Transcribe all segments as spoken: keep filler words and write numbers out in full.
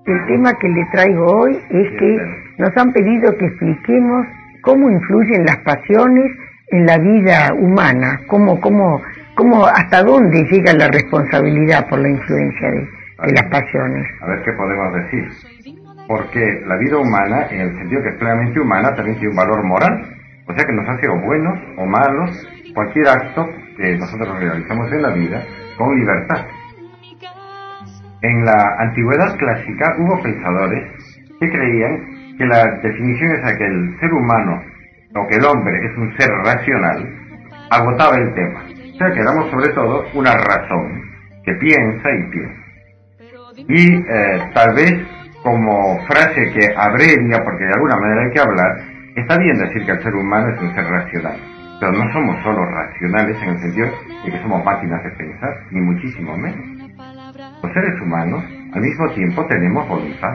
el tema que le traigo hoy es que nos han pedido que expliquemos cómo influyen las pasiones en la vida humana, cómo, cómo, cómo, hasta dónde llega la responsabilidad por la influencia de, de las pasiones. A ver qué podemos decir. Porque la vida humana, en el sentido que es plenamente humana, también tiene un valor moral. O sea que nos hace o buenos o malos cualquier acto que nosotros realizamos en la vida con libertad. En la antigüedad clásica hubo pensadores que creían que la definición esa que el ser humano o que el hombre es un ser racional agotaba el tema. O sea que éramos sobre todo una razón que piensa y piensa. Y eh, tal vez como frase que abrevia, porque de alguna manera hay que hablar, está bien decir que el ser humano es un ser racional, pero no somos solo racionales en el sentido de que somos máquinas de pensar, ni muchísimo menos. Los seres humanos, al mismo tiempo, tenemos voluntad.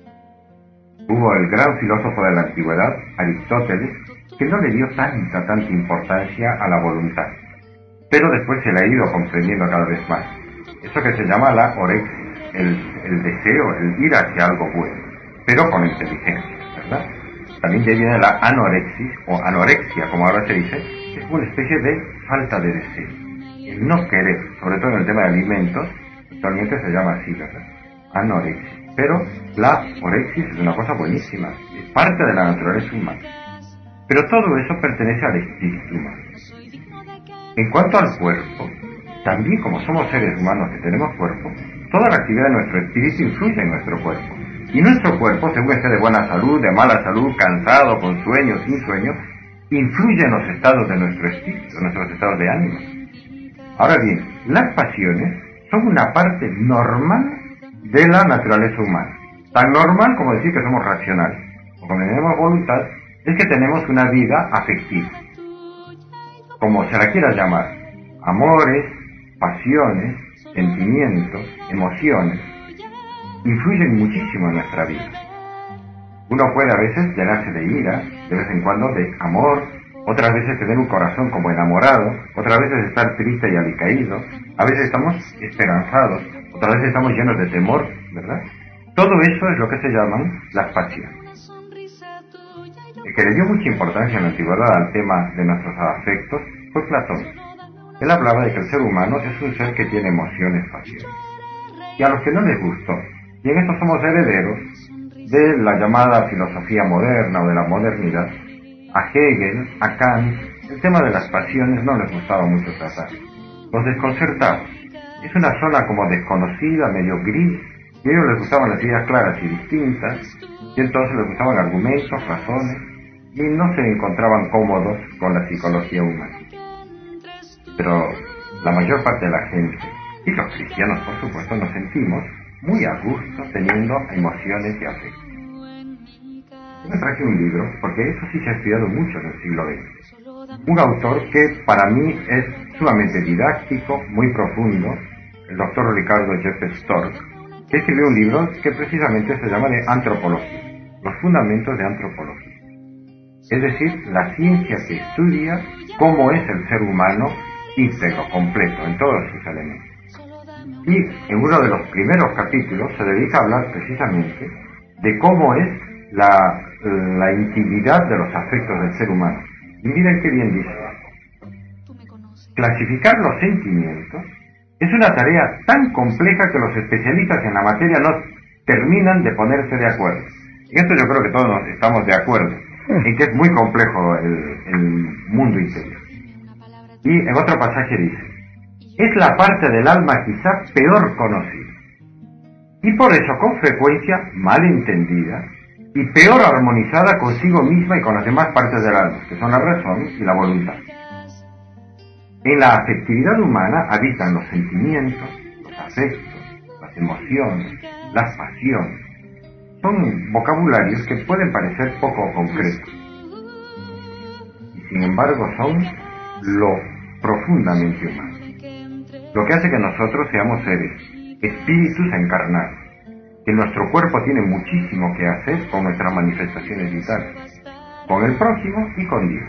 Hubo el gran filósofo de la antigüedad, Aristóteles, que no le dio tanta, tanta importancia a la voluntad, pero después se la ha ido comprendiendo cada vez más. Eso que se llama la orexia. El, el deseo, el ir hacia algo bueno, pero con inteligencia, ¿verdad? También de ahí viene la anorexia, o anorexia, como ahora se dice, que es una especie de falta de deseo. El no querer, sobre todo en el tema de alimentos, actualmente se llama así, ¿verdad? Anorexia. Pero la orexia es una cosa buenísima, es parte de la naturaleza humana. Pero todo eso pertenece al espíritu humano. En cuanto al cuerpo, también como somos seres humanos que tenemos cuerpo, toda la actividad de nuestro espíritu influye en nuestro cuerpo. Y nuestro cuerpo, según esté de buena salud, de mala salud, cansado, con sueño, sin sueño, influye en los estados de nuestro espíritu, en nuestros estados de ánimo. Ahora bien, las pasiones son una parte normal de la naturaleza humana. Tan normal como decir que somos racionales, o como tenemos voluntad, es que tenemos una vida afectiva. Como se la quiera llamar, amores, pasiones, sentimientos, emociones, influyen muchísimo en nuestra vida. Uno puede a veces llenarse de ira, de vez en cuando de amor, otras veces tener un corazón como enamorado, otras veces estar triste y alicaído, a veces estamos esperanzados, otras veces estamos llenos de temor, ¿verdad? Todo eso es lo que se llaman las pasiones. El que le dio mucha importancia en la antigüedad al tema de nuestros afectos fue Platón. Él hablaba de que el ser humano es un ser que tiene emociones, pasiones. Y a los que no les gustó, y en esto somos herederos de la llamada filosofía moderna o de la modernidad, a Hegel, a Kant, el tema de las pasiones no les gustaba mucho tratar. Los desconcertaba. Es una zona como desconocida, medio gris, y a ellos les gustaban las ideas claras y distintas, y entonces les gustaban argumentos, razones, y no se encontraban cómodos con la psicología humana. Pero la mayor parte de la gente, y los cristianos por supuesto, nos sentimos muy a gusto teniendo emociones y afectos. Yo me traje un libro, porque eso sí se ha estudiado mucho en el siglo veinte. Un autor que para mí es sumamente didáctico, muy profundo, el doctor Ricardo Jeffers Stork, que escribió un libro que precisamente se llama de Antropología, los fundamentos de antropología. Es decir, la ciencia que estudia cómo es el ser humano íntegro, completo, en todos sus elementos. Y en uno de los primeros capítulos se dedica a hablar precisamente de cómo es la, la intimidad de los afectos del ser humano. Y miren qué bien dice. Clasificar los sentimientos es una tarea tan compleja que los especialistas en la materia no terminan de ponerse de acuerdo. En esto yo creo que todos estamos de acuerdo, en que es muy complejo el, el mundo interior. Y en otro pasaje dice, es la parte del alma quizá peor conocida, y por eso con frecuencia mal entendida, y peor armonizada consigo misma y con las demás partes del alma, que son la razón y la voluntad. En la afectividad humana habitan los sentimientos, los afectos, las emociones, las pasiones. Son vocabularios que pueden parecer poco concretos, y sin embargo son lo profundamente humano. Lo que hace que nosotros seamos seres, espíritus encarnados, que nuestro cuerpo tiene muchísimo que hacer con nuestras manifestaciones vitales, con el prójimo y con Dios.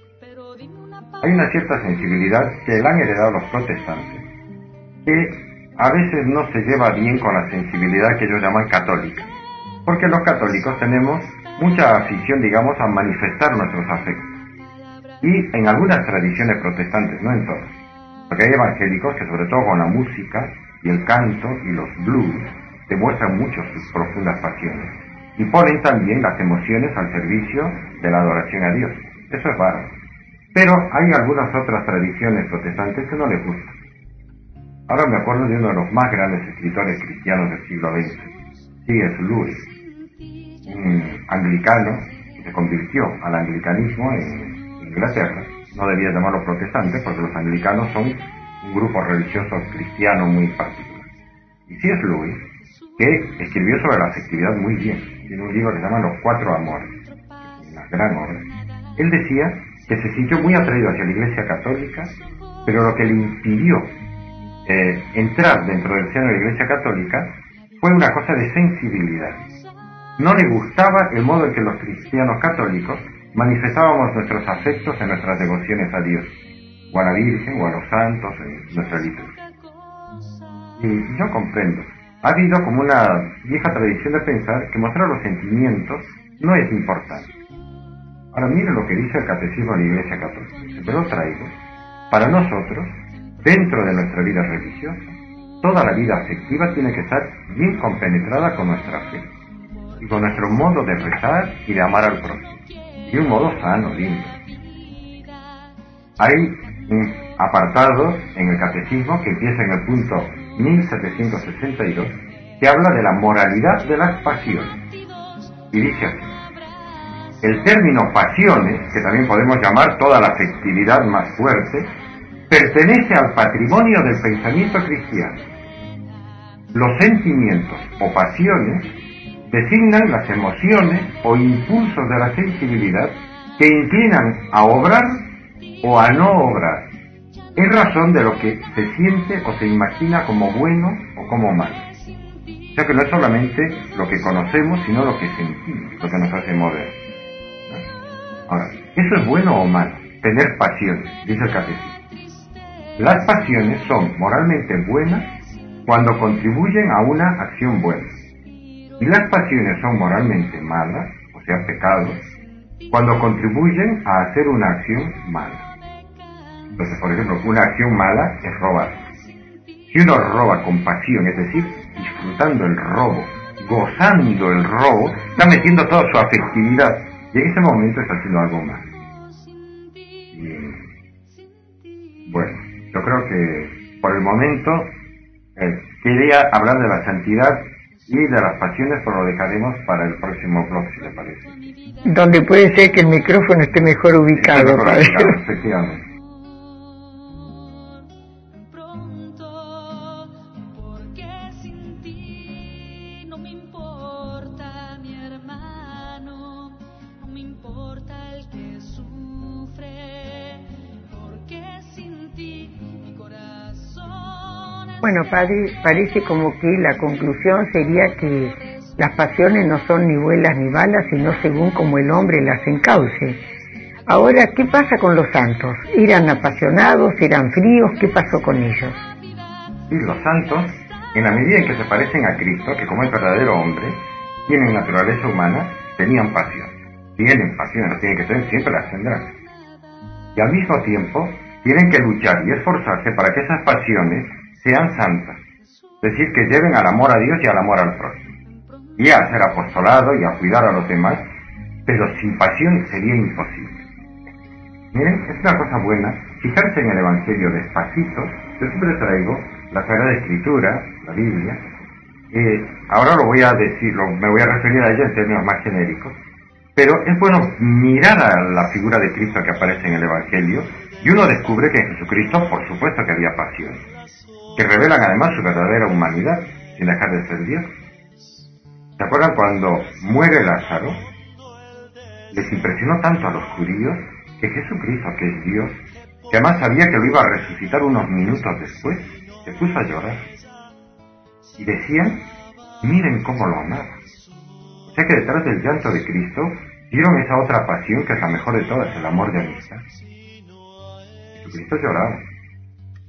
Hay una cierta sensibilidad que le han heredado los protestantes, que a veces no se lleva bien con la sensibilidad que ellos llaman católica, porque los católicos tenemos mucha afición, digamos, a manifestar nuestros afectos. Y en algunas tradiciones protestantes, no en todas, porque hay evangélicos que sobre todo con la música y el canto y los blues demuestran mucho sus profundas pasiones y ponen también las emociones al servicio de la adoración a Dios. Eso es bárbaro. Pero hay algunas otras tradiciones protestantes que no les gustan. Ahora me acuerdo de uno de los más grandes escritores cristianos del siglo veinte, C S Lewis, un anglicano que se convirtió al anglicanismo en Inglaterra. No debía llamarlos protestantes porque los anglicanos son un grupo religioso cristiano muy particular. Y C S Lewis, que escribió sobre la afectividad muy bien, tiene un libro que se llama Los Cuatro Amores, una gran obra. Él decía que se sintió muy atraído hacia la Iglesia Católica, pero lo que le impidió eh, entrar dentro del seno de la Iglesia Católica fue una cosa de sensibilidad. No le gustaba el modo en que los cristianos católicos manifestábamos nuestros afectos en nuestras devociones a Dios, o a la Virgen, o a los santos en nuestra liturgia. Y yo comprendo. Ha habido como una vieja tradición de pensar que mostrar los sentimientos no es importante. Ahora miren lo que dice el Catecismo de la Iglesia Católica. Te lo traigo. Para nosotros, dentro de nuestra vida religiosa, toda la vida afectiva tiene que estar bien compenetrada con nuestra fe y con nuestro modo de rezar y de amar al prójimo, de un modo sano, lindo. Hay un apartado en el Catecismo que empieza en el punto mil setecientos sesenta y dos que habla de la moralidad de las pasiones y dice así: el término pasiones, que también podemos llamar toda la afectividad más fuerte, pertenece al patrimonio del pensamiento cristiano. Los sentimientos o pasiones designan las emociones o impulsos de la sensibilidad que inclinan a obrar o a no obrar, en razón de lo que se siente o se imagina como bueno o como malo. O sea que no es solamente lo que conocemos, sino lo que sentimos, lo que nos hace mover. Ahora, ¿eso es bueno o malo? Tener pasiones, dice el Catecismo. Las pasiones son moralmente buenas cuando contribuyen a una acción buena. Y las pasiones son moralmente malas, o sea, pecados, cuando contribuyen a hacer una acción mala. Entonces, por ejemplo, una acción mala es robar. Si uno roba con pasión, es decir, disfrutando el robo, gozando el robo, está metiendo toda su afectividad y en ese momento está haciendo algo malo. Y, bueno, yo creo que por el momento eh, quería hablar de la santidad y de las pasiones, pero lo dejaremos para el próximo blog, si le parece. Donde puede ser que el micrófono esté mejor ubicado. Esté mejor ubicado, efectivamente. Bueno, padre, parece como que la conclusión sería que las pasiones no son ni buenas ni malas, sino según como el hombre las encauce. Ahora, ¿qué pasa con los santos? ¿Eran apasionados? ¿Eran fríos? ¿Qué pasó con ellos? Sí, los santos, en la medida en que se parecen a Cristo, que como es verdadero hombre, tienen naturaleza humana, tenían pasión. Tienen pasión, no tienen que tener, siempre las tendrán. Y al mismo tiempo, tienen que luchar y esforzarse para que esas pasiones sean santas, es decir, que lleven al amor a Dios y al amor al prójimo, y a hacer apostolado y a cuidar a los demás, pero sin pasión sería imposible. Miren, es una cosa buena fijarse en el Evangelio despacito. Yo siempre traigo la Sagrada Escritura, la Biblia, eh, ahora lo voy a decir, lo, me voy a referir a ella en términos más genéricos, pero es bueno mirar a la figura de Cristo que aparece en el Evangelio, y uno descubre que en Jesucristo, por supuesto que había pasión, que revelan además su verdadera humanidad, sin dejar de ser Dios. ¿Se acuerdan cuando muere Lázaro? Les impresionó tanto a los judíos que Jesucristo, que es Dios, que además sabía que lo iba a resucitar unos minutos después, se puso a llorar. Y decían, miren cómo lo amaba. O sea que detrás del llanto de Cristo, vieron esa otra pasión que es la mejor de todas, el amor de amistad. Jesucristo lloraba.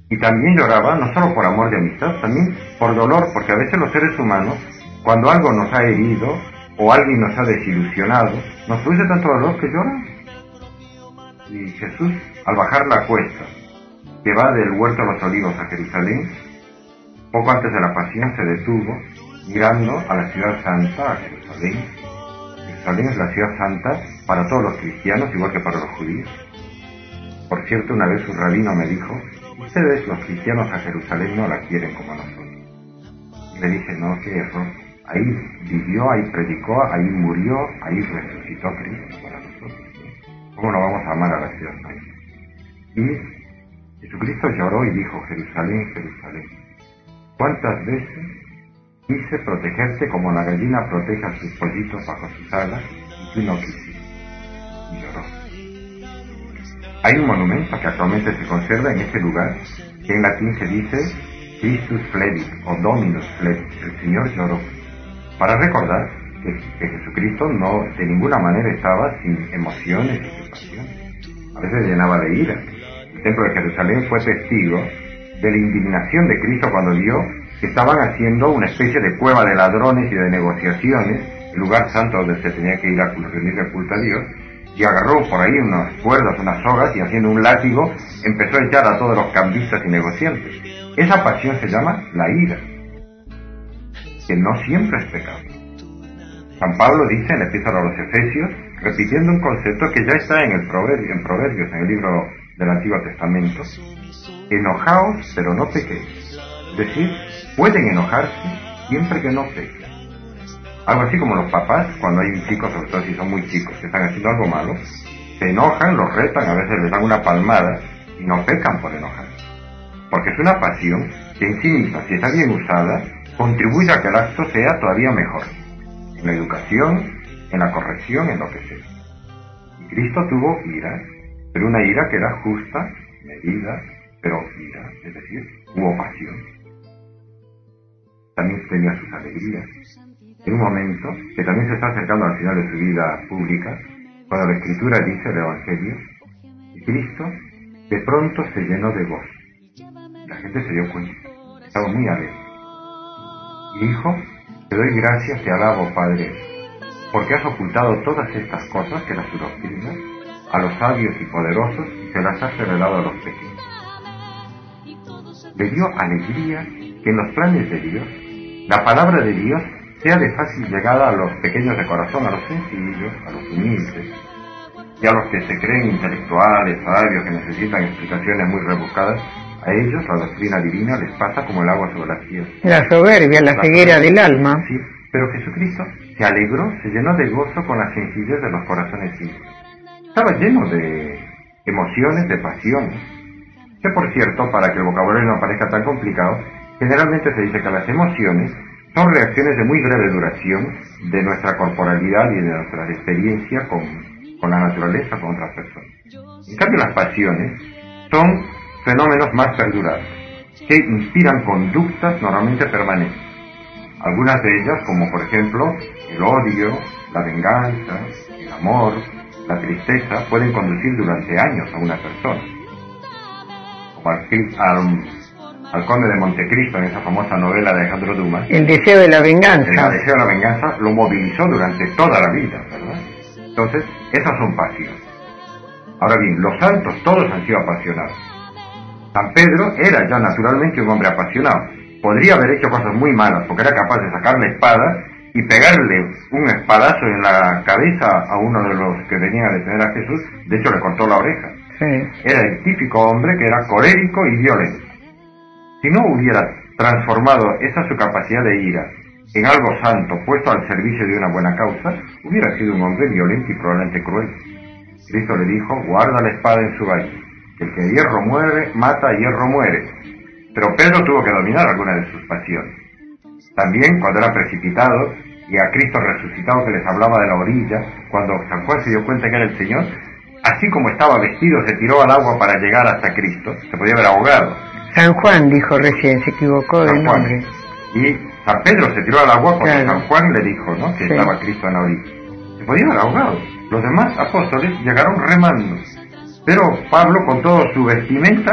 Y también lloraba, no solo por amor de amistad, también por dolor, porque a veces los seres humanos, cuando algo nos ha herido o alguien nos ha desilusionado, nos produce tanto dolor que lloramos. Y Jesús, al bajar la cuesta, que va del huerto de los olivos a Jerusalén, poco antes de la pasión se detuvo, mirando a la ciudad santa, a Jerusalén. Jerusalén es la ciudad santa para todos los cristianos, igual que para los judíos. Por cierto, una vez un rabino me dijo, ustedes los cristianos a Jerusalén no la quieren como nosotros. Y le dije, no, qué error. Ahí vivió, ahí predicó, ahí murió, ahí resucitó Cristo para nosotros. ¿Cómo no vamos a amar a la ciudad santa? Y Jesucristo lloró y dijo, Jerusalén, Jerusalén, ¿cuántas veces quise protegerte como la gallina protege a sus pollitos bajo sus alas y tú no quisiste? Y lloró. Hay un monumento que actualmente se conserva en este lugar, que en latín se dice Christus fledit o Dominus fledit, el Señor lloró, para recordar que, que Jesucristo no de ninguna manera estaba sin emociones y sin pasiones. A veces llenaba de ira. El templo de Jerusalén fue testigo de la indignación de Cristo cuando vio que estaban haciendo una especie de cueva de ladrones y de negociaciones, el lugar santo donde se tenía que ir a rendirle culto a Dios, y agarró por ahí unas cuerdas, unas sogas, y haciendo un látigo empezó a echar a todos los cambistas y negociantes. Esa pasión se llama la ira, que no siempre es pecado. San Pablo dice en la Epístola a los Efesios, repitiendo un concepto que ya está en el proverbio, en Proverbios, en el libro del Antiguo Testamento, enojaos, pero no pequéis. Es decir, pueden enojarse siempre que no pequen. Algo así como los papás, cuando hay un chico, sobre todo si son muy chicos, que están haciendo algo malo, se enojan, los retan, a veces les dan una palmada y no pecan por enojar. Porque es una pasión que en sí misma, si está bien usada, contribuye a que el acto sea todavía mejor. En la educación, en la corrección, en lo que sea. Y Cristo tuvo ira, pero una ira que era justa, medida, pero ira, es decir, hubo pasión. También tenía sus alegrías. En un momento, que también se está acercando al final de su vida pública, cuando la Escritura dice el Evangelio, y Cristo de pronto se llenó de gozo. La gente se dio cuenta, estaba muy alegre. Y dijo, te doy gracias, te alabo, Padre, porque has ocultado todas estas cosas, que las doctrinas, a los sabios y poderosos, y se las has revelado a los pequeños. Le dio alegría que en los planes de Dios, la palabra de Dios sea de fácil llegada a los pequeños de corazón, a los sencillos, a los humildes, y a los que se creen intelectuales, sabios, que necesitan explicaciones muy rebuscadas. A ellos la doctrina divina les pasa como el agua sobre las piedras. La soberbia, la, la ceguera del alma. Sí, pero Jesucristo se alegró, se llenó de gozo con la sencillez de los corazones simples. Estaba lleno de emociones, de pasiones. Que por cierto, para que el vocabulario no parezca tan complicado, generalmente se dice que las emociones son reacciones de muy breve duración de nuestra corporalidad y de nuestras experiencias con, con la naturaleza, con otras personas. En cambio, las pasiones son fenómenos más perdurables, que inspiran conductas normalmente permanentes. Algunas de ellas, como por ejemplo el odio, la venganza, el amor, la tristeza, pueden conducir durante años a una persona. Como al, al, al conde de Montecristo en esa famosa novela de Alejandro Dumas. El deseo de la venganza. El deseo de la venganza lo movilizó durante toda la vida, ¿verdad? Entonces, esas son pasiones. Ahora bien, los santos todos han sido apasionados. San Pedro era ya naturalmente un hombre apasionado. Podría haber hecho cosas muy malas, porque era capaz de sacar la espada y pegarle un espadazo en la cabeza a uno de los que venían a detener a Jesús. De hecho, le cortó la oreja. Sí. Era el típico hombre que era colérico y violento. Si no hubiera transformado esa su capacidad de ira en algo santo, puesto al servicio de una buena causa, hubiera sido un hombre violento y probablemente cruel. Cristo le dijo, guarda la espada en su vaina, que el que hierro muere, mata, hierro muere. Pero Pedro tuvo que dominar alguna de sus pasiones. También cuando era precipitado y a Cristo resucitado que les hablaba de la orilla, cuando San Juan se dio cuenta que era el Señor, así como estaba vestido, se tiró al agua para llegar hasta Cristo, se podía haber ahogado. San Juan dijo recién, se equivocó del nombre. Y San Pedro se tiró al agua cuando claro. San Juan le dijo, ¿no?, que sí. Estaba Cristo en la orilla. Se podía haber ahogado. Los demás apóstoles llegaron remando. Pero Pablo, con toda su vestimenta,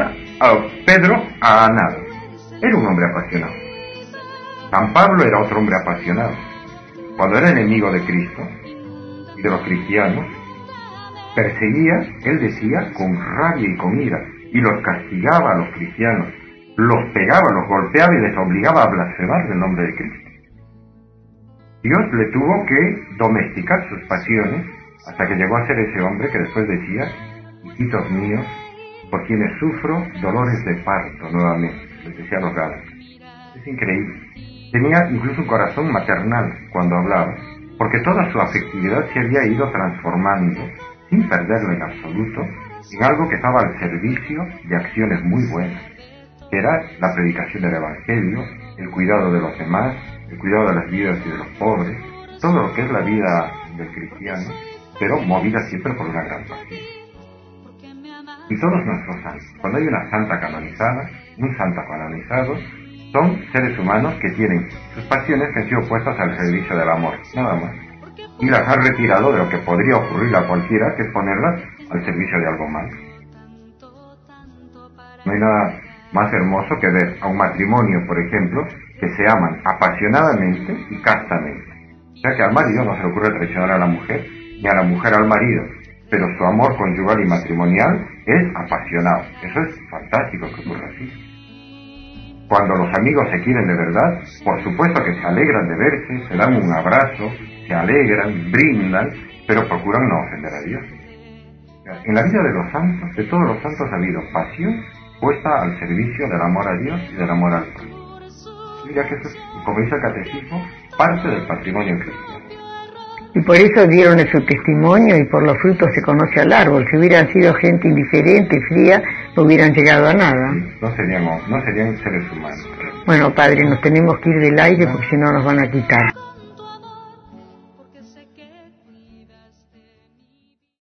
a Pedro a nada. Era un hombre apasionado. San Pablo era otro hombre apasionado. Cuando era enemigo de Cristo y de los cristianos, perseguía, él decía, con rabia y con ira, y los castigaba a los cristianos, los pegaba, los golpeaba y les obligaba a blasfemar del nombre de Cristo. Dios le tuvo que domesticar sus pasiones hasta que llegó a ser ese hombre que después decía: hijitos míos, por quienes sufro dolores de parto nuevamente, les decía a los gatos. Es increíble. Tenía incluso un corazón maternal cuando hablaba, porque toda su afectividad se había ido transformando, sin perderlo en absoluto, en algo que estaba al servicio de acciones muy buenas, que era la predicación del Evangelio, el cuidado de los demás, el cuidado de las vidas y de los pobres, todo lo que es la vida del cristiano, pero movida siempre por una gran pasión. Y todos nuestros santos, cuando hay una santa canonizada, un santo canonizado, son seres humanos que tienen sus pasiones que han sido puestas al servicio del amor, nada más. Y las han retirado de lo que podría ocurrir a cualquiera, que es ponerlas al servicio de algo más. No hay nada más hermoso que ver a un matrimonio, por ejemplo, que se aman apasionadamente y castamente. O sea que al marido no se le ocurre traicionar a la mujer, ni a la mujer al marido, pero su amor conyugal y matrimonial es apasionado. Eso es fantástico que ocurra así. Cuando los amigos se quieren de verdad, por supuesto que se alegran de verse, se dan un abrazo, se alegran, brindan, pero procuran no ofender a Dios. En la vida de los santos, de todos los santos, ha habido pasión puesta al servicio del amor a Dios y del amor al prójimo. Mira que eso es, como dice el catecismo, parte del patrimonio cristiano. Y por eso dieron su testimonio, y por los frutos se conoce al árbol. Si hubieran sido gente indiferente y fría, no hubieran llegado a nada. Sí, no serían, no serían seres humanos. Bueno, padre, nos tenemos que ir del aire porque si no nos van a quitar.